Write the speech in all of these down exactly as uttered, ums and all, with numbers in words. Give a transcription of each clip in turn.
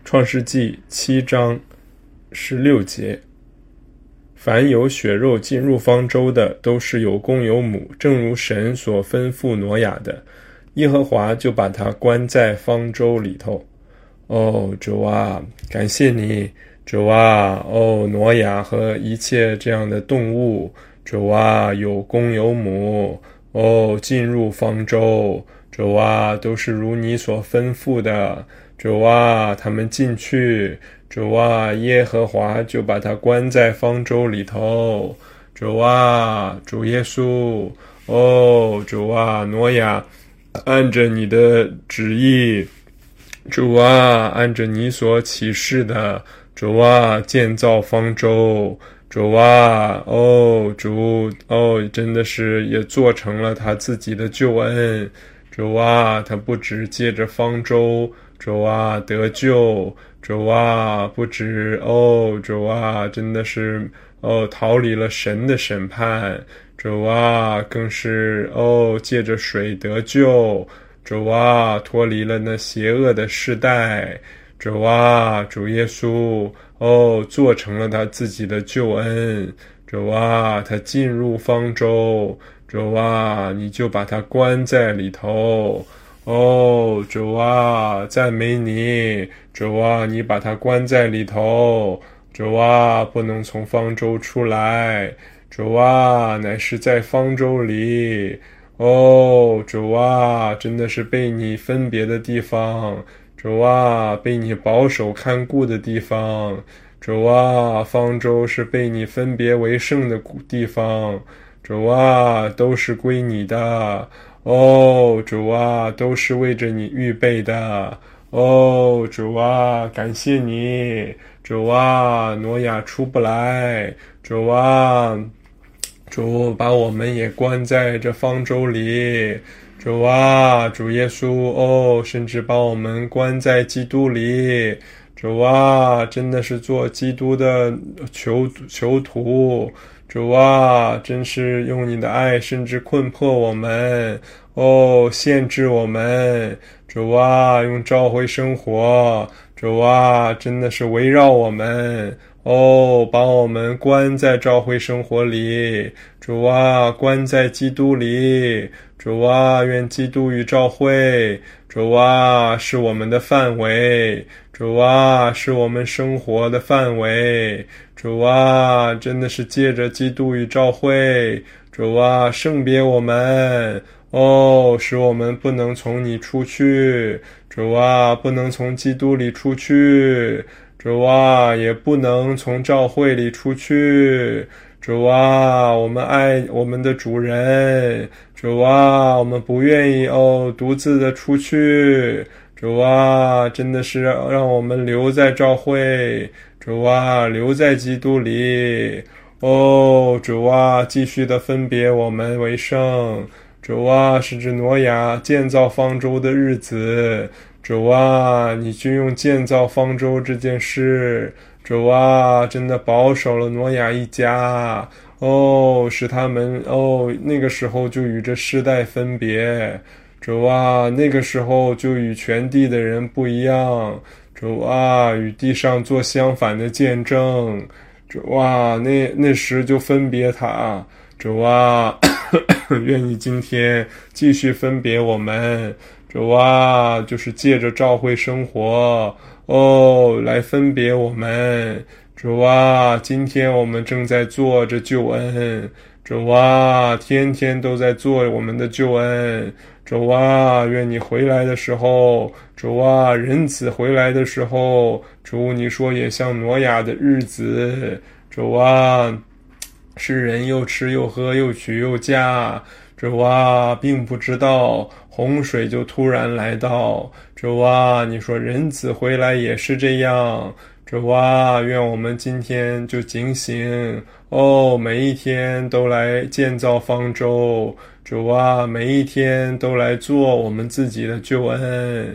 创世纪七章十六节，凡有血肉进入方舟的，都是有公有母，正如神所吩咐挪亚的，耶和华就把他关在方舟里头。哦，主啊，感谢你，主啊，哦，挪亚和一切这样的动物，主啊，有公有母，哦，进入方舟，主啊，都是如你所吩咐的，主啊，他们进去，主啊，耶和华就把他关在方舟里头，主啊，主耶稣，哦，主啊，挪亚，按着你的旨意，主啊，按着你所启示的，主啊，建造方舟，主啊，哦，主，哦，真的是也做成了他自己的救恩，主啊，他不只借着方舟，主啊，得救，主啊，不止，哦，主啊，真的是，哦，逃离了神的审判，主啊，更是，哦，借着水得救，主啊，脱离了那邪恶的世代，主啊，主耶稣，哦，做成了他自己的救恩，主啊，他进入方舟，主啊，你就把他关在里头，哦，主啊，赞美你，主啊，你把他关在里头，主啊，不能从方舟出来，主啊，乃是在方舟里，哦，主啊，真的是被你分别的地方，主啊，被你保守看顾的地方，主啊，方舟是被你分别为圣的地方，主啊，都是归你的，哦，主啊，都是为着你预备的，哦，主啊，感谢你，主啊，挪亚出不来，主啊，主把我们也关在这方舟里，主啊，主耶稣，哦，甚至把我们关在基督里，主啊，真的是做基督的囚囚徒，主啊，真是用你的爱甚至困迫我们，哦，限制我们，主啊，用召会生活，主啊，真的是围绕我们，哦，把我们关在召会生活里，主啊，关在基督里，主啊，愿基督与召会，主啊，是我们的范围，主啊，是我们生活的范围，主啊，真的是借着基督与召会，主啊，圣别我们，哦，使我们不能从你出去，主啊，不能从基督里出去，主啊，也不能从召会里出去，主啊，我们爱我们的主人，主啊，我们不愿意哦独自的出去，主啊，真的是让我们留在召会，主啊，留在基督里，哦，主啊，继续的分别我们为圣，主啊，是指挪亚建造方舟的日子，主啊，你就用建造方舟这件事，主啊，真的保守了挪亚一家，哦，使他们哦那个时候就与这世代分别，主啊，那个时候就与全地的人不一样，主啊，与地上做相反的见证，主啊，那那时就分别他，主啊，愿你今天继续分别我们，主啊，就是借着召会生活，哦，来分别我们，主啊，今天我们正在做着救恩，主啊，天天都在做我们的救恩，主啊，愿你回来的时候，主啊，人子回来的时候，主你说也像挪亚的日子，主啊，世人又吃又喝又娶又嫁，主啊，并不知道洪水就突然来到，主啊，你说人子回来也是这样，主啊，愿我们今天就警醒，哦，每一天都来建造方舟，主啊，每一天都来做我们自己的救恩，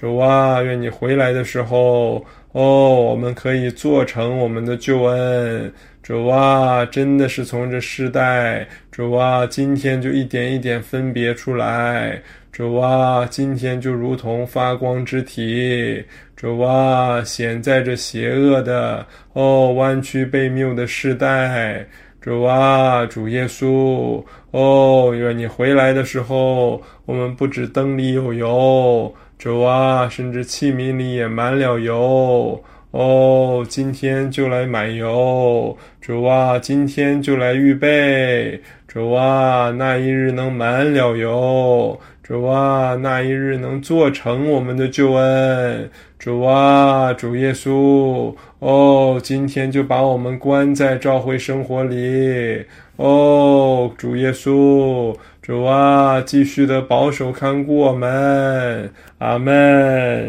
主啊，愿你回来的时候，哦，我们可以做成我们的救恩。主啊，真的是从这世代，主啊，今天就一点一点分别出来。主啊，今天就如同发光之体。主啊，显在这邪恶的，哦，弯曲悖谬的世代。主啊，主耶稣，哦，愿你回来的时候，我们不止灯里有油，主啊，甚至器皿里也满了油。哦，今天就来买油，主啊，今天就来预备，主啊，那一日能满了油，主啊，那一日能做成我们的救恩，主啊，主耶稣，哦，今天就把我们关在召会生活里，哦，主耶稣，主啊，继续的保守看顾我们，阿们。